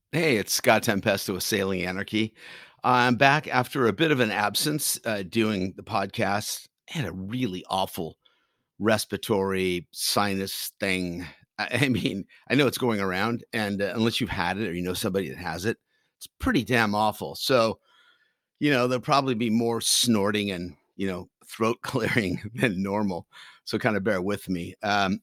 Hey, it's Scott Tempesto with Sailing Anarchy. I'm back after a bit of an absence doing the podcast. I had a really awful respiratory sinus thing. I mean, I know it's going around, and unless you've had it or you know somebody that has it, it's pretty damn awful. So, there'll probably be more snorting and, throat clearing than normal. So, kind of bear with me.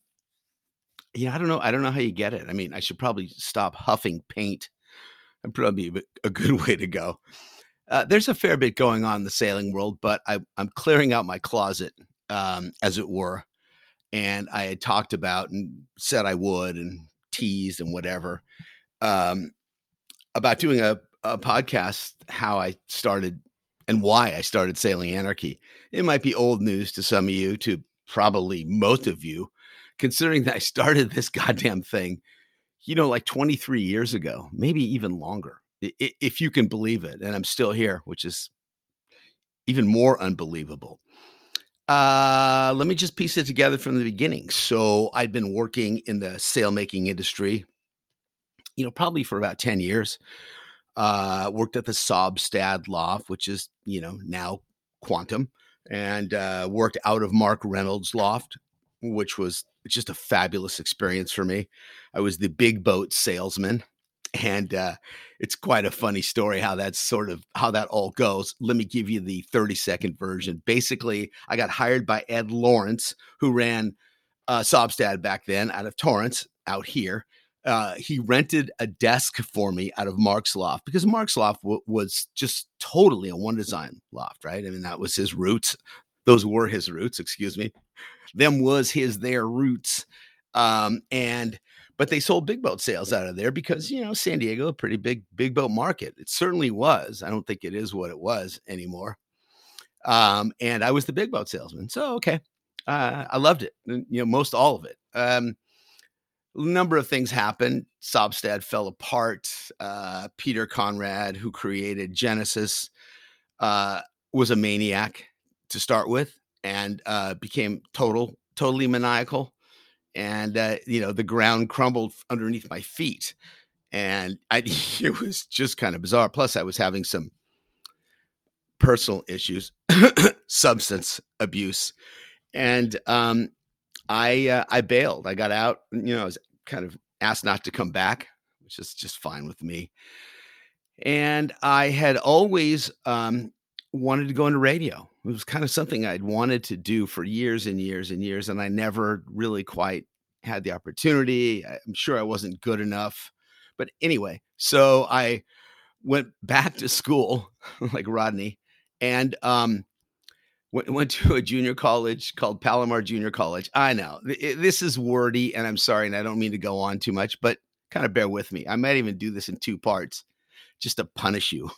Yeah, I don't know. I don't know how you get it. I mean, I should probably stop huffing paint. That'd probably be a good way to go. There's a fair bit going on in the sailing world, but I'm clearing out my closet, as it were. And I had talked about and said I would and teased and whatever um, about doing a podcast, how I started and why I started Sailing Anarchy. It might be old news to some of you, to probably most of you, considering that I started this goddamn thing, like 23 years ago, maybe even longer, if you can believe it. And I'm still here, which is even more unbelievable. Let me just piece it together from the beginning. So I'd been working in the sail making industry, probably for about 10 years. Worked at the Sobstad loft, which is, now Quantum, and worked out of Mark Reynolds' loft, which was just a fabulous experience for me. I was the big boat salesman. And it's quite a funny story how that all goes. Let me give you the 30-second version. Basically, I got hired by Ed Lawrence, who ran Sobstad back then out of Torrance out here. He rented a desk for me out of Mark's loft because Mark's loft was just totally a one design loft, right? I mean, that was his roots. Those were his roots, excuse me. Them was their roots. But they sold big boat sales out of there because, San Diego, a pretty big boat market. It certainly was. I don't think it is what it was anymore. And I was the big boat salesman. So, okay. I loved it. Most all of it. Number of things happened. Sobstad fell apart. Peter Conrad, who created Genesis, was a maniac to start with and became totally maniacal. And, the ground crumbled underneath my feet. And it was just kind of bizarre. Plus, I was having some personal issues, substance abuse. And I bailed. I got out. I was kind of asked not to come back, which is just fine with me. And I had always wanted to go into radio. It was kind of something I'd wanted to do for years and years and years, and I never really quite had the opportunity. I'm sure I wasn't good enough. But anyway, so I went back to school like Rodney and went to a junior college called Palomar Junior College. I know this is wordy, and I'm sorry, and I don't mean to go on too much, but kind of bear with me. I might even do this in two parts just to punish you.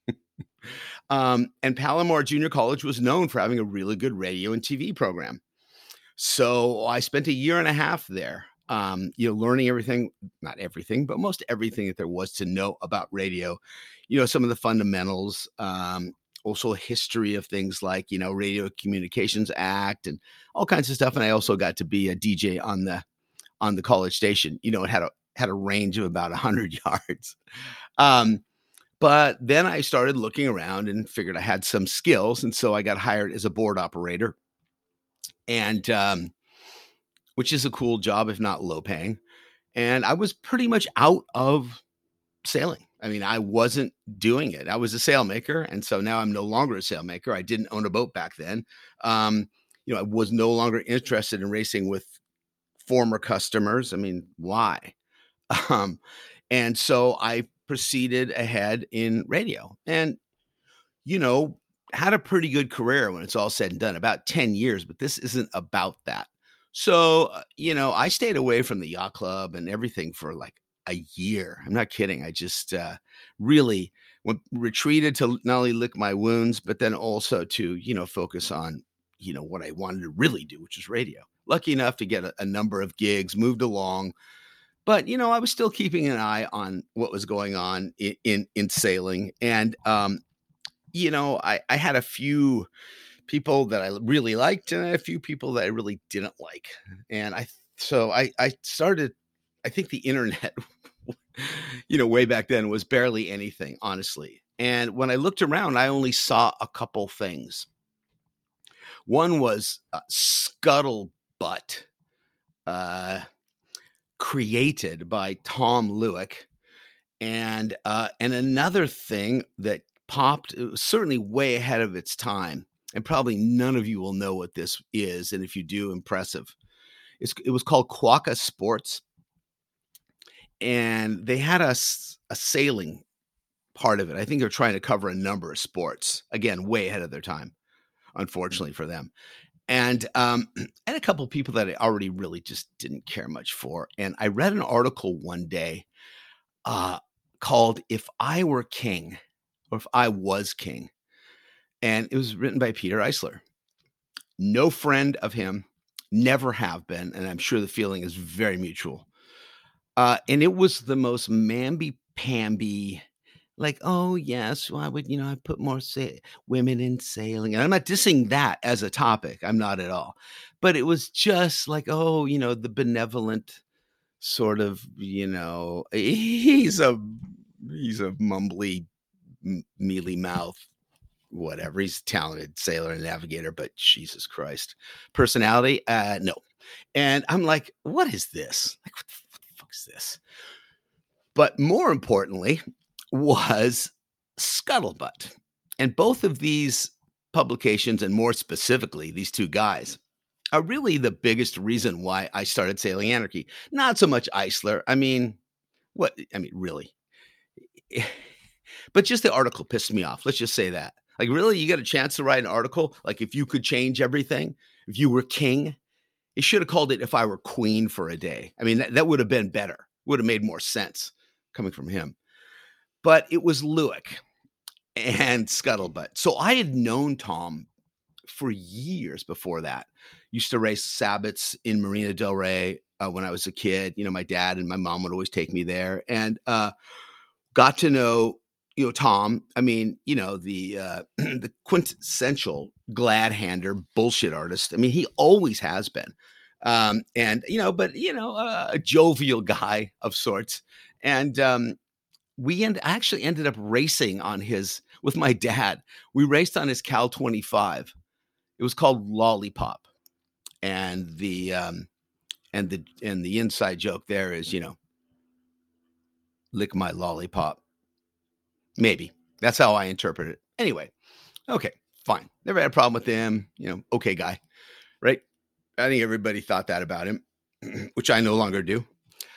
And Palomar Junior College was known for having a really good radio and TV program. So I spent a year and a half there, learning everything, not everything, but most everything that there was to know about radio, some of the fundamentals, also a history of things like, Radio Communications Act and all kinds of stuff. And I also got to be a DJ on the college station. It had a range of about 100 yards. But then I started looking around and figured I had some skills. And so I got hired as a board operator, and which is a cool job, if not low paying. And I was pretty much out of sailing. I mean, I wasn't doing it. I was a sailmaker. And so now I'm no longer a sailmaker. I didn't own a boat back then. I was no longer interested in racing with former customers. I mean, why? And so I proceeded ahead in radio and, had a pretty good career when it's all said and done, about 10 years, but this isn't about that. So, I stayed away from the yacht club and everything for like a year. I'm not kidding. I just really retreated to not only lick my wounds, but then also to, focus on, what I wanted to really do, which is radio. Lucky enough to get a number of gigs, moved along. But, I was still keeping an eye on what was going on in sailing. And, I had a few people that I really liked and a few people that I really didn't like. And so I started, I think the internet way back then was barely anything, honestly. And when I looked around, I only saw a couple things. One was Scuttlebutt, created by Tom Lewick, and another thing that popped. It was certainly way ahead of its time, and probably none of you will know what this is. And if you do, impressive. It was called Quokka Sports, and they had a sailing part of it. I think they're trying to cover a number of sports. Again, way ahead of their time, unfortunately for them. And and a couple of people that I already really just didn't care much for. And I read an article one day called "If I Were King," or "If I Was King," and it was written by Peter Eisler. No friend of him, never have been, and I'm sure the feeling is very mutual. And it was the most mamby-pamby, like, "Oh, yes, well, I would, I put more women in sailing." And I'm not dissing that as a topic. I'm not at all. But it was just like, oh, the benevolent sort of, he's a mumbly, mealy mouth, whatever. He's a talented sailor and navigator, but Jesus Christ. Personality? No. And I'm like, what is this? Like, what the fuck is this? But more importantly was Scuttlebutt. And both of these publications, and more specifically, these two guys, are really the biggest reason why I started Sailing Anarchy. Not so much Eisler. Really. But just the article pissed me off. Let's just say that. Like, really, you got a chance to write an article? Like, if you could change everything, if you were king, you should have called it "If I Were Queen" for a day. I mean, that would have been better. Would have made more sense coming from him. But it was Lewick and Scuttlebutt. So I had known Tom for years before that. Used to race sabots in Marina del Rey when I was a kid. My dad and my mom would always take me there, and got to know Tom. I mean, the the quintessential glad-hander bullshit artist. I mean, he always has been. A jovial guy of sorts. And I actually ended up racing with my dad. We raced on his Cal 25. It was called Lollipop. And the inside joke there is, lick my lollipop. Maybe. That's how I interpret it. Anyway, okay, fine. Never had a problem with him. Okay guy, right? I think everybody thought that about him, which I no longer do.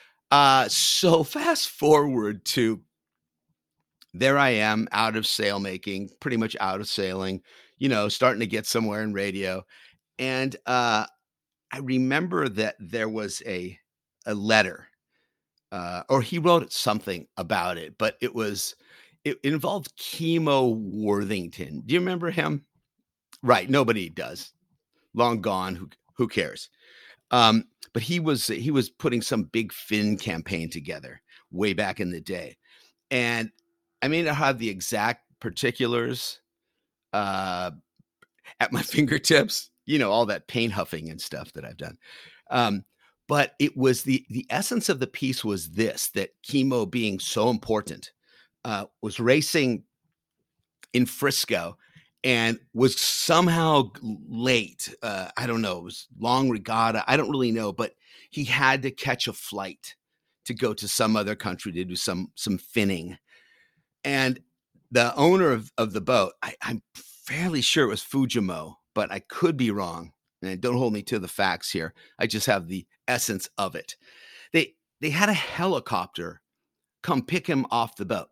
So fast forward to there I am, out of sail making, pretty much out of sailing, starting to get somewhere in radio. And I remember that there was a letter, or he wrote something about it, but it involved Chemo Worthington. Do you remember him? Right. Nobody does. Long gone. Who cares? But he was putting some big fin campaign together way back in the day. And I may not have the exact particulars at my fingertips, all that paint huffing and stuff that I've done. But it was the essence of the piece was this, that Chemo, being so important, was racing in Frisco and was somehow late. I don't know. It was long regatta. I don't really know, but he had to catch a flight to go to some other country to do some finning. And the owner of the boat, I'm fairly sure it was Fujimo, but I could be wrong. And don't hold me to the facts here. I just have the essence of it. They had a helicopter come pick him off the boat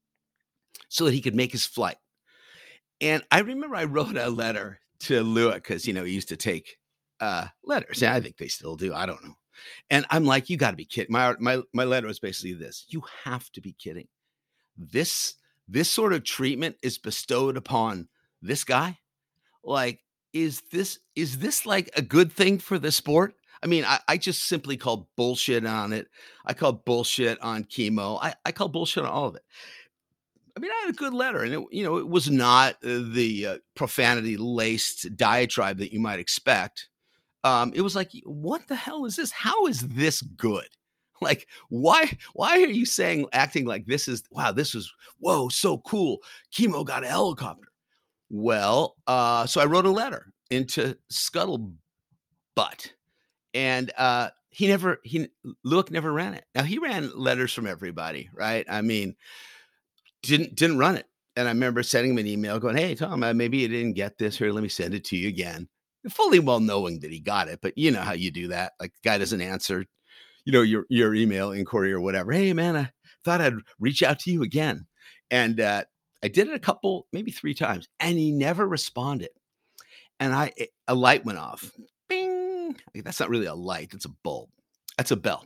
so that he could make his flight. And I remember I wrote a letter to Lewick because, he used to take letters. Yeah, I think they still do. I don't know. And I'm like, you got to be kidding. My letter was basically this. You have to be kidding. This sort of treatment is bestowed upon this guy. Like, is this like a good thing for the sport? I mean, I just simply called bullshit on it. I called bullshit on Chemo. I called bullshit on all of it. I mean, I had a good letter, and it was not the profanity-laced diatribe that you might expect. It was like, what the hell is this? How is this good? Like, why are you acting like this is, wow, this was, whoa, so cool. Chemo got a helicopter. Well, so I wrote a letter into Scuttlebutt, and Luke never ran it. Now, he ran letters from everybody, right? I mean, didn't run it. And I remember sending him an email going, "Hey, Tom, maybe you didn't get this. Here, let me send it to you again." Fully well knowing that he got it, but you know how you do that. Like, the guy doesn't answer, your email inquiry or whatever. "Hey, man, I thought I'd reach out to you again." And I did it a couple, maybe 3 times, and he never responded. And a light went off. Bing. That's not really a light. That's a bulb. That's a bell.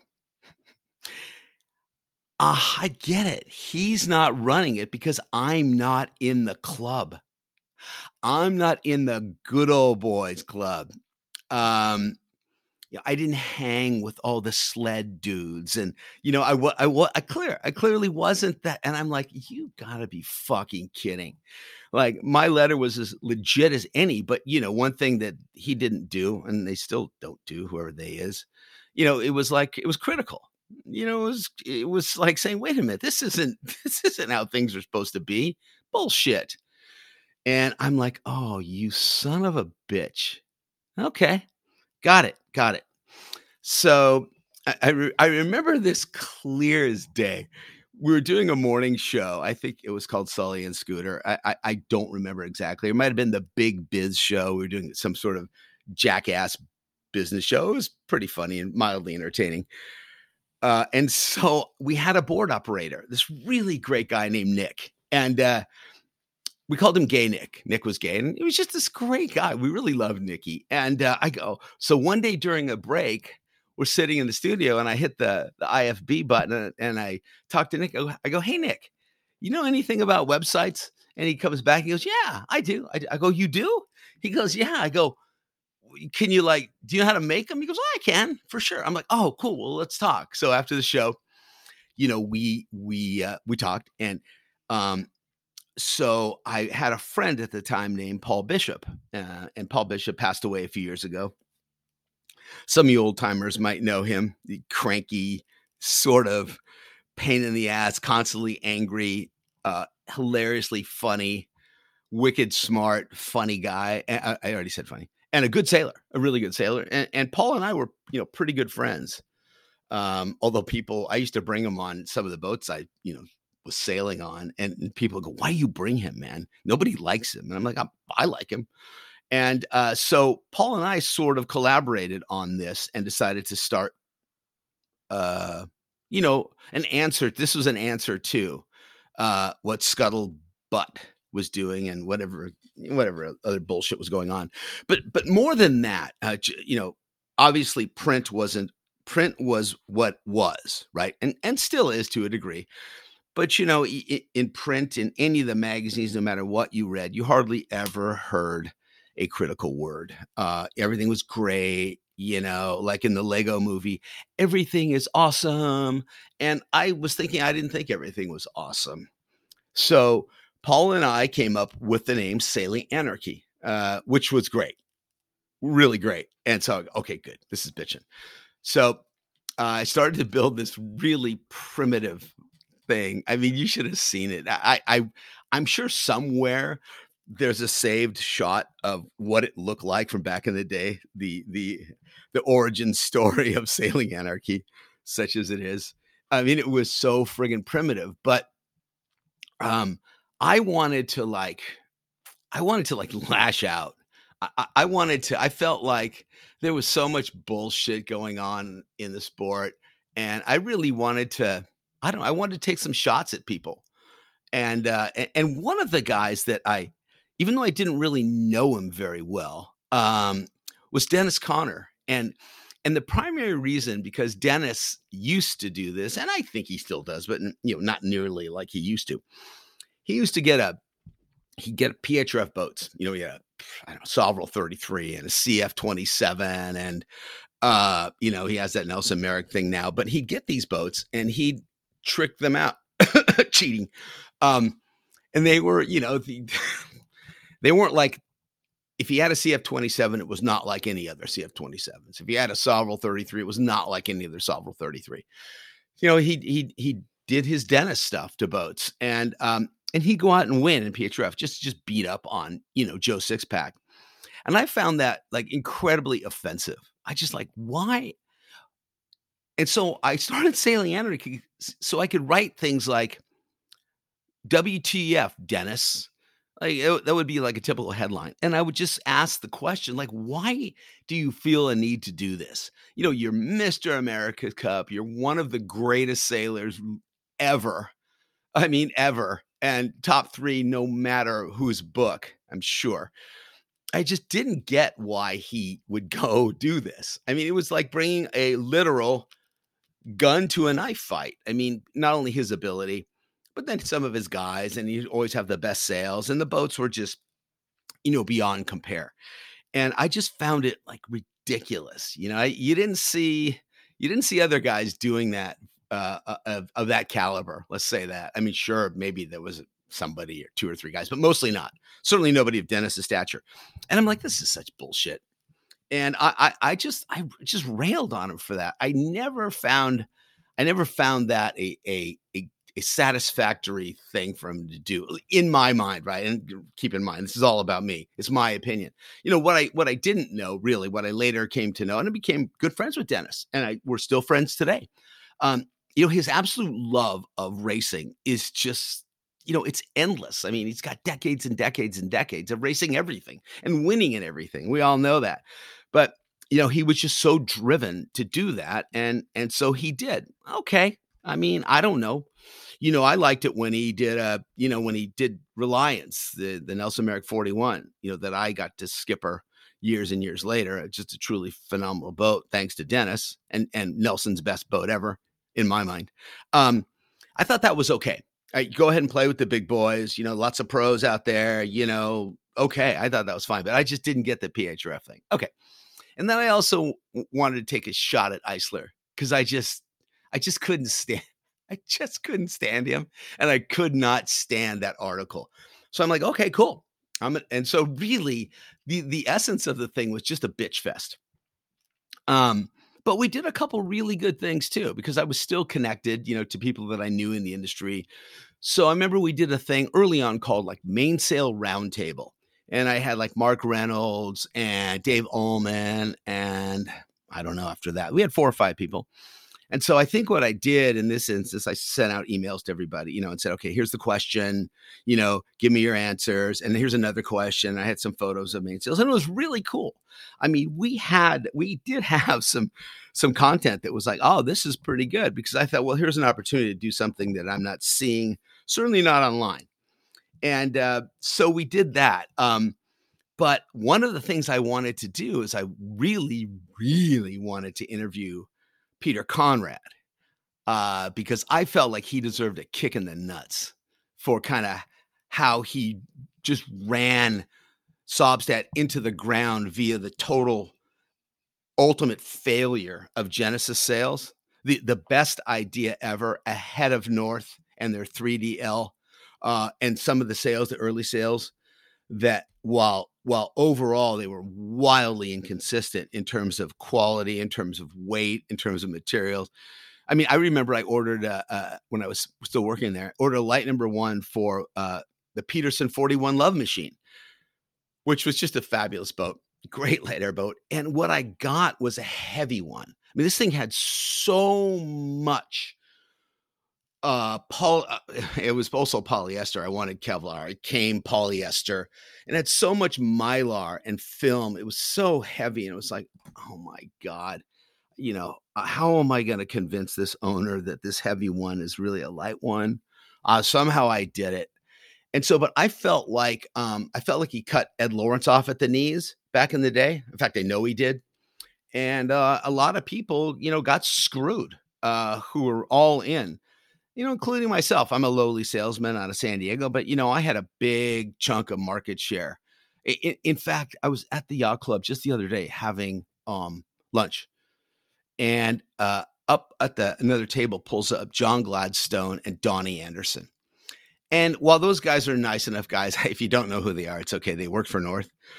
I get it. He's not running it because I'm not in the club. I'm not in the good old boys club. I didn't hang with all the sled dudes, and I clearly wasn't that. And I'm like, you gotta be fucking kidding! Like, my letter was as legit as any. But one thing that he didn't do, and they still don't do, whoever they is, it was like, it was critical. It was like saying, wait a minute, this isn't this isn't how things are supposed to be. Bullshit. And I'm like, oh, you son of a bitch. Okay. Got it. So I remember this clear as day. We were doing a morning show. I think it was called Sully and Scooter. I don't remember exactly. It might have been the Big Biz show. We were doing some sort of jackass business show. It was pretty funny and mildly entertaining. And so we had a board operator, this really great guy named Nick. And we called him Gay Nick. Nick was gay, and he was just this great guy. We really loved Nicky. And so one day during a break, we're sitting in the studio, and I hit the IFB button, and I talked to Nick. I go, "Hey, Nick, you know anything about websites?" And he comes back. He goes, "Yeah, I do." I go, "You do?" He goes, "Yeah." I go, "Can you, do you know how to make them?" He goes, "Oh, I can, for sure." I'm like, "Oh, cool. Well, let's talk." So after the show, we talked, and so I had a friend at the time named Paul Bishop, and Paul Bishop passed away a few years ago. Some of you old timers might know him, the cranky, sort of pain in the ass, constantly angry, hilariously funny, wicked smart, funny guy. And I already said funny, and a good sailor, a really good sailor. And Paul and I were, pretty good friends. Although I used to bring him on some of the boats I, was sailing on, and people go, "Why do you bring him, man? Nobody likes him." And I'm like, I like him. And so Paul and I sort of collaborated on this and decided to start, an answer. This was an answer to what Scuttlebutt was doing, and whatever other bullshit was going on. But more than that, obviously print was what was, right, and still is to a degree. But in print, in any of the magazines, no matter what you read, you hardly ever heard a critical word. Everything was great, like in the Lego movie, everything is awesome. And I was thinking, I didn't think everything was awesome. So Paul and I came up with the name Sailing Anarchy, which was great, really great. And so, okay, good. This is bitching. So I started to build this really primitive thing. I mean, you should have seen it. I'm sure somewhere there's a saved shot of what it looked like from back in the day, the origin story of Sailing Anarchy, such as it is. I mean, it was so friggin' primitive, but I wanted to lash out. I felt like there was so much bullshit going on in the sport, and I really wanted to, I wanted to take some shots at people. And one of the guys that even though I didn't really know him very well, was Dennis Conner. And the primary reason, because Dennis used to do this, and I think he still does, but not nearly like he used to. He used to get PHRF boats. He had Sovereign 33 and a CF 27, and he has that Nelson Merrick thing now. But he'd get these boats and he'd trick them out, cheating. And they were, they weren't like if he had a CF27, it was not like any other CF27s. If he had a Sovereign 33, it was not like any other Sovereign 33. He did his Dennis stuff to boats, and he'd go out and win in PHRF, just beat up on, Joe Sixpack. And I found that like incredibly offensive. I just like, why? And so I started Sailing Anarchy so I could write things like, WTF, Dennis. Like that would be like a typical headline. And I would just ask the question, like, why do you feel a need to do this? You're Mr. America Cup. You're one of the greatest sailors ever. I mean, ever. And top 3, no matter whose book, I'm sure. I just didn't get why he would go do this. I mean, it was like bringing a literal gun to a knife fight. I mean, not only his ability, but then some of his guys, and he'd always have the best sails, and the boats were just, beyond compare. And I just found it like ridiculous. You didn't see other guys doing that of that caliber. Let's say that. I mean, sure, maybe there was somebody or 2 or 3 guys, but mostly not. Certainly nobody of Dennis's stature. And I'm like, this is such bullshit. And I just railed on him for that. I never found that a satisfactory thing for him to do in my mind, right? And keep in mind, this is all about me. It's my opinion. What I didn't know, really, what I later came to know, and I became good friends with Dennis, and we're still friends today. His absolute love of racing is just, it's endless. I mean, he's got decades and decades and decades of racing everything and winning in everything. We all know that. But, he was just so driven to do that. And so he did. Okay. I mean, I don't know. I liked it when he did, when he did Reliance, the Nelson Merrick 41, that I got to skipper years and years later. Just a truly phenomenal boat, thanks to Dennis, and Nelson's best boat ever, in my mind. I thought that was okay. Go ahead and play with the big boys, lots of pros out there, okay. I thought that was fine, but I just didn't get the PHRF thing. Okay. And then I also wanted to take a shot at Eisler because I just couldn't stand him, and I could not stand that article. So I'm like, okay, cool. And so really the essence of the thing was just a bitch fest. But we did a couple really good things too, because I was still connected, to people that I knew in the industry. So I remember we did a thing early on called like Mainsail Roundtable. And I had like Mark Reynolds and Dave Ullman, and I don't know, after that, we had 4 or 5 people. And so I think what I did in this instance, I sent out emails to everybody, and said, okay, here's the question, give me your answers. And here's another question. I had some photos of mainsails, and it was really cool. I mean, we did have some content that was like, oh, this is pretty good, because I thought, well, here's an opportunity to do something that I'm not seeing, certainly not online. And so we did that. But one of the things I wanted to do is I really, really wanted to interview Peter Conrad, because I felt like he deserved a kick in the nuts for kind of how he just ran Saabstadt into the ground via the total ultimate failure of Genesis sales, the best idea ever, ahead of North and their 3DL, and some of the sales, the early sales, that while overall they were wildly inconsistent in terms of quality, in terms of weight, in terms of materials. I mean, I remember I ordered, when I was still working there, ordered a light number 1 for the Peterson 41 Love Machine, which was just a fabulous boat, great light air boat. And what I got was a heavy one. I mean, this thing had so much it was also polyester. I wanted Kevlar. It came polyester, and had so much Mylar and film. It was so heavy, and it was like, oh my God, how am I going to convince this owner that this heavy one is really a light one? Somehow I did it. And so, but I felt like he cut Ed Lawrence off at the knees back in the day. In fact, I know he did. And a lot of people, got screwed, who were all in. Including myself. I'm a lowly salesman out of San Diego, but, I had a big chunk of market share. In fact, I was at the yacht club just the other day having lunch, and up at another table pulls up John Gladstone and Donnie Anderson. And while those guys are nice enough guys, if you don't know who they are, it's okay. They work for North.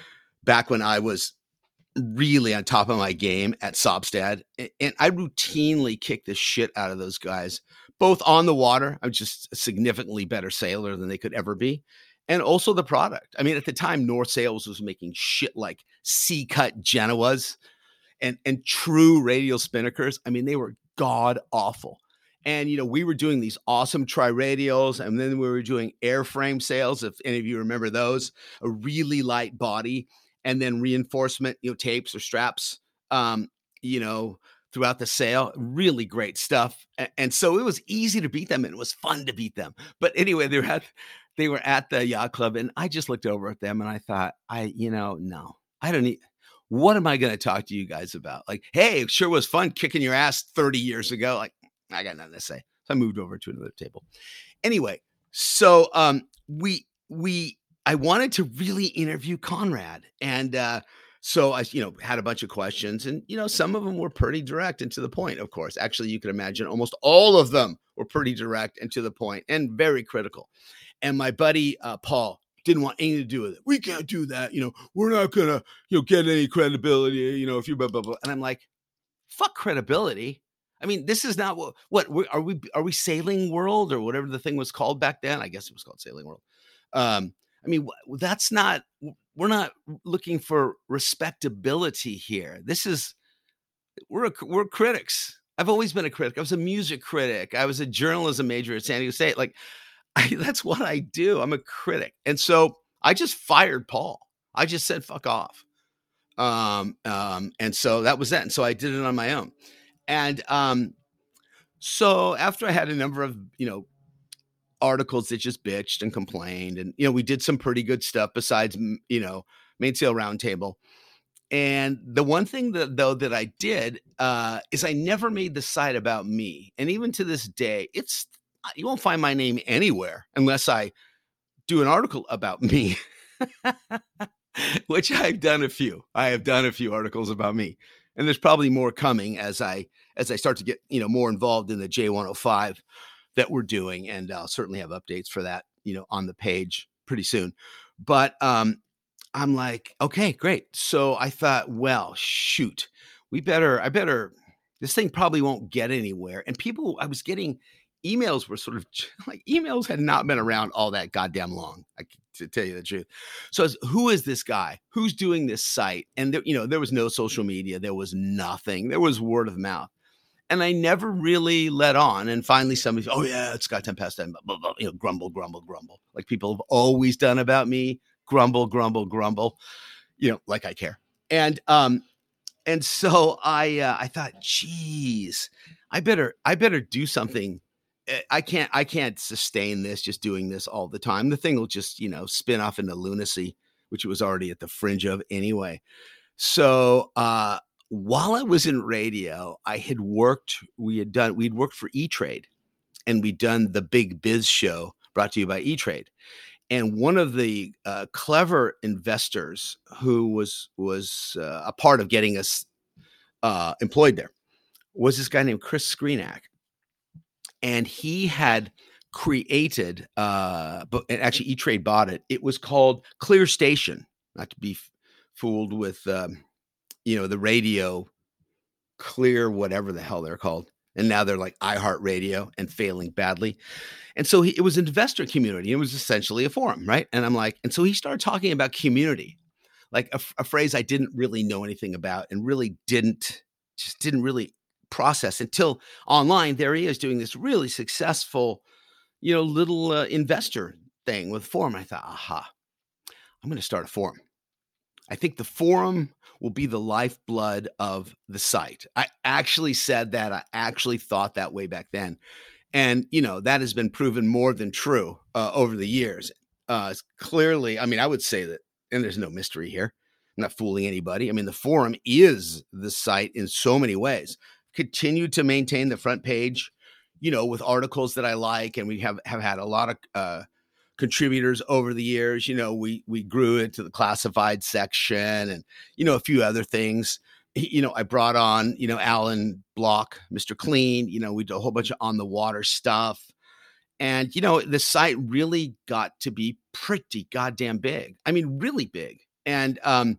back when I was really on top of my game at Sobstad, and I routinely kicked the shit out of those guys, both on the water. I'm just a significantly better sailor than they could ever be. And also the product. I mean, at the time, North Sails was making shit like C-cut Genoas and true radial spinnakers. I mean, they were god awful. And, we were doing these awesome tri-radials, and then we were doing airframe sails, if any of you remember those, a really light body, and then reinforcement, tapes or straps, throughout the sail. Really great stuff. And so it was easy to beat them, and it was fun to beat them. But anyway, they were at the yacht club, and I just looked over at them and I thought, no, I don't need, what am I going to talk to you guys about? Like, hey, it sure was fun kicking your ass 30 years ago. Like, I got nothing to say. So I moved over to another table. Anyway, so I wanted to really interview Conrad. And so I, had a bunch of questions, and, some of them were pretty direct and to the point, of course. Actually, you can imagine almost all of them were pretty direct and to the point and very critical. And my buddy, Paul, didn't want anything to do with it. We can't do that. We're not going to, get any credibility, if you blah, blah, blah. And I'm like, fuck credibility. I mean, this is not what are we Sailing World or whatever the thing was called back then? I guess it was called Sailing World. I mean, that's not, we're not looking for respectability here. We're critics. I've always been a critic. I was a music critic. I was a journalism major at San Diego State. Like, that's what I do. I'm a critic. And so I just fired Paul. I just said, fuck off. And so that was that. And so I did it on my own. And so after I had a number of, articles that just bitched and complained, and, we did some pretty good stuff besides, Mainsail Roundtable. And the one thing that I did is I never made the site about me. And even to this day, you won't find my name anywhere unless I do an article about me, which I've done a few. I have done a few articles about me, and there's probably more coming as I start to get, more involved in the J105 that we're doing. And I'll certainly have updates for that, on the page pretty soon. But I'm like, okay, great. So I thought, well, shoot, I better, this thing probably won't get anywhere. And I was getting emails were sort of like, emails had not been around all that goddamn long, to tell you the truth. So who is this guy? Who's doing this site? And there was no social media. There was nothing. There was word of mouth. And I never really let on. And finally somebody said, oh yeah, it's got 10 past 10, blah, blah, blah, grumble, grumble, grumble. Like people have always done about me. Grumble, grumble, grumble, like I care. And so I thought, geez, I better do something. I can't sustain this, just doing this all the time. The thing will just, spin off into lunacy, which it was already at the fringe of anyway. So, while I was in radio, we'd worked for E-Trade, and we'd done the Big Biz show brought to you by E-Trade. And one of the clever investors who was a part of getting us employed there was this guy named Chris Screenack. And he had created, but actually E-Trade bought it. It was called Clear Station, not to be fooled with, the radio Clear, whatever the hell they're called. And now they're like iHeartRadio and failing badly. And so it was an investor community. It was essentially a forum, right? And I'm like, and so he started talking about community, like a phrase I didn't really know anything about and really didn't really process until online. There he is doing this really successful, little investor thing with forum. I thought, aha, I'm going to start a forum. I think the forum will be the lifeblood of the site. I actually said that. I actually thought that way back then. And, that has been proven more than true over the years. Clearly, I mean, I would say that, and there's no mystery here. I'm not fooling anybody. I mean, the forum is the site in so many ways. Continue to maintain the front page, with articles that I like. And we have had a lot of contributors over the years. We grew into the classified section and, a few other things. I brought on, Alan Block, Mr. Clean, we did a whole bunch of on the water stuff. And, the site really got to be pretty goddamn big. I mean, really big. And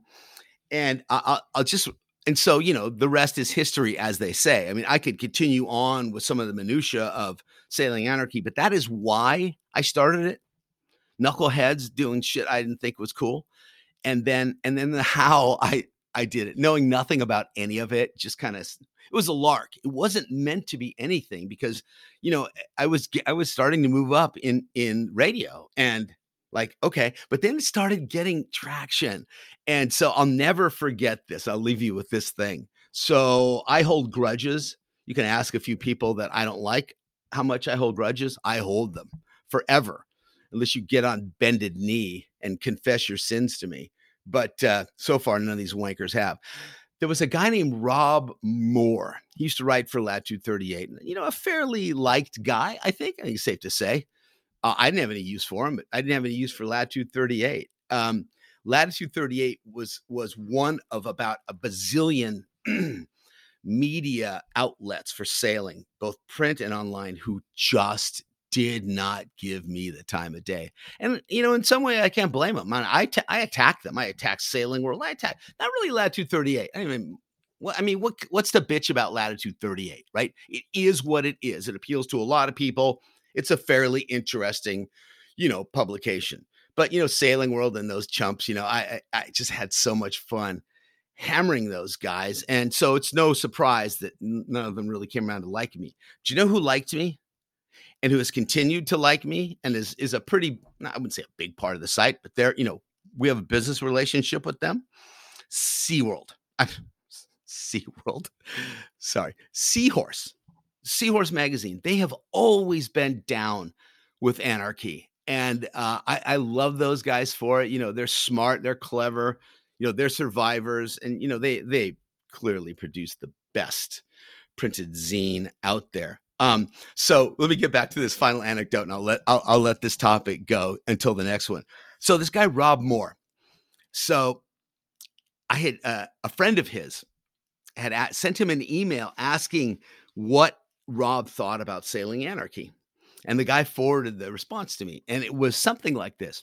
I'll just, and so, the rest is history, as they say. I mean, I could continue on with some of the minutia of Sailing Anarchy, but that is why I started it. Knuckleheads doing shit I didn't think was cool. And then the how I did it, knowing nothing about any of it, just kind of, it was a lark. It wasn't meant to be anything because, I was starting to move up in radio, and like, okay, but then it started getting traction. And so I'll never forget this. I'll leave you with this thing. So I hold grudges. You can ask a few people that I don't like how much I hold grudges. I hold them forever, unless you get on bended knee and confess your sins to me. But so far, none of these wankers have. There was a guy named Rob Moore. He used to write for Latitude 38. A fairly liked guy, I think it's safe to say. I didn't have any use for him, but I didn't have any use for Latitude 38. Latitude 38 was one of about a bazillion media outlets for sailing, both print and online, who just did not give me the time of day. And, in some way, I can't blame them. I attack them. I attack Sailing World. Not really Latitude 38. What's the bitch about Latitude 38, right? It is what it is. It appeals to a lot of people. It's a fairly interesting, publication. But, Sailing World and those chumps, I just had so much fun hammering those guys. And so it's no surprise that none of them really came around to like me. Do you know who liked me and who has continued to like me and is a pretty, I wouldn't say a big part of the site, but they're, we have a business relationship with them? SeaWorld. SeaWorld. Sorry. Seahorse Magazine. They have always been down with anarchy. And I love those guys for it. They're smart. They're clever. They're survivors. And, they clearly produce the best printed zine out there. So let me get back to this final anecdote, and I'll let this topic go until the next one. So this guy, Rob Moore. So I had a friend of his had sent him an email asking what Rob thought about Sailing Anarchy. And the guy forwarded the response to me. And it was something like this.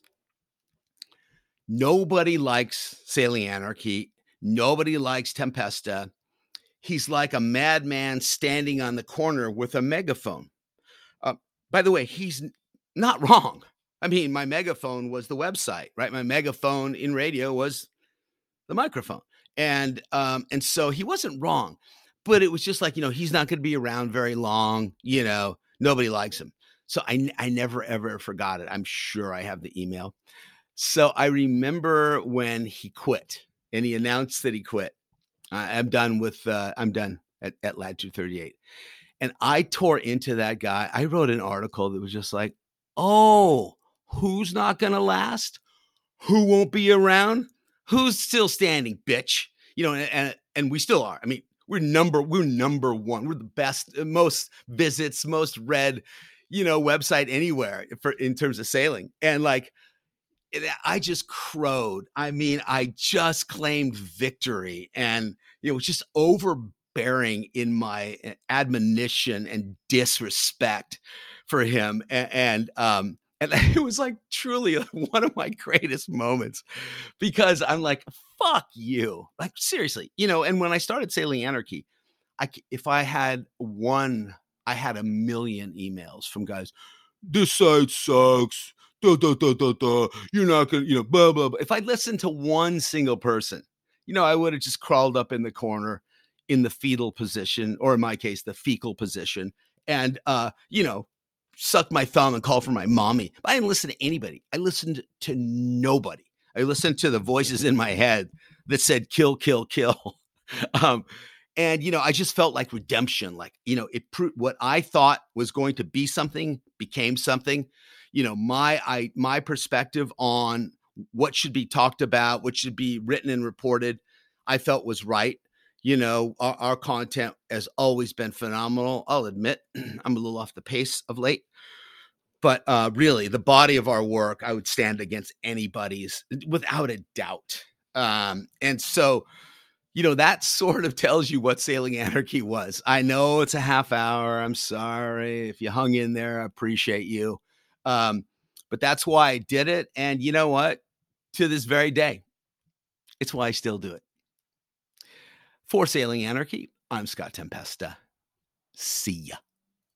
Nobody likes Sailing Anarchy. Nobody likes Tempesta. He's like a madman standing on the corner with a megaphone. By the way, he's not wrong. I mean, my megaphone was the website, right? My megaphone in radio was the microphone. And so he wasn't wrong. But it was just like, he's not going to be around very long. Nobody likes him. So I never, ever forgot it. I'm sure I have the email. So I remember when he quit and he announced that he quit. I'm done at Latitude 38. And I tore into that guy. I wrote an article that was just like, oh, who's not going to last? Who won't be around? Who's still standing, bitch? And we still are. I mean, we're number one. We're the best, most visits, most read, website anywhere in terms of sailing. And like, I just crowed. I mean, I just claimed victory, and it was just overbearing in my admonition and disrespect for him. And it was like truly one of my greatest moments, because I'm like, fuck you. Like, seriously, and when I started Sailing Anarchy, if I had one, I had a million emails from guys. This site sucks. You're not gonna, blah, blah, blah. If I'd listened to one single person, I would have just crawled up in the corner in the fetal position, or in my case, the fecal position, and, suck my thumb and call for my mommy. But I didn't listen to anybody. I listened to nobody. I listened to the voices in my head that said, kill, kill, kill. And, I just felt like redemption, like, it proved what I thought was going to be something became something. My perspective on what should be talked about, what should be written and reported, I felt was right. Our content has always been phenomenal. I'll admit I'm a little off the pace of late, but really the body of our work, I would stand against anybody's without a doubt. And so, that sort of tells you what Sailing Anarchy was. I know it's a half hour. I'm sorry if you hung in there. I appreciate you. But that's why I did it. And you know what? To this very day, It's why I still do it. For Sailing Anarchy, I'm Scott Tempesta. See ya.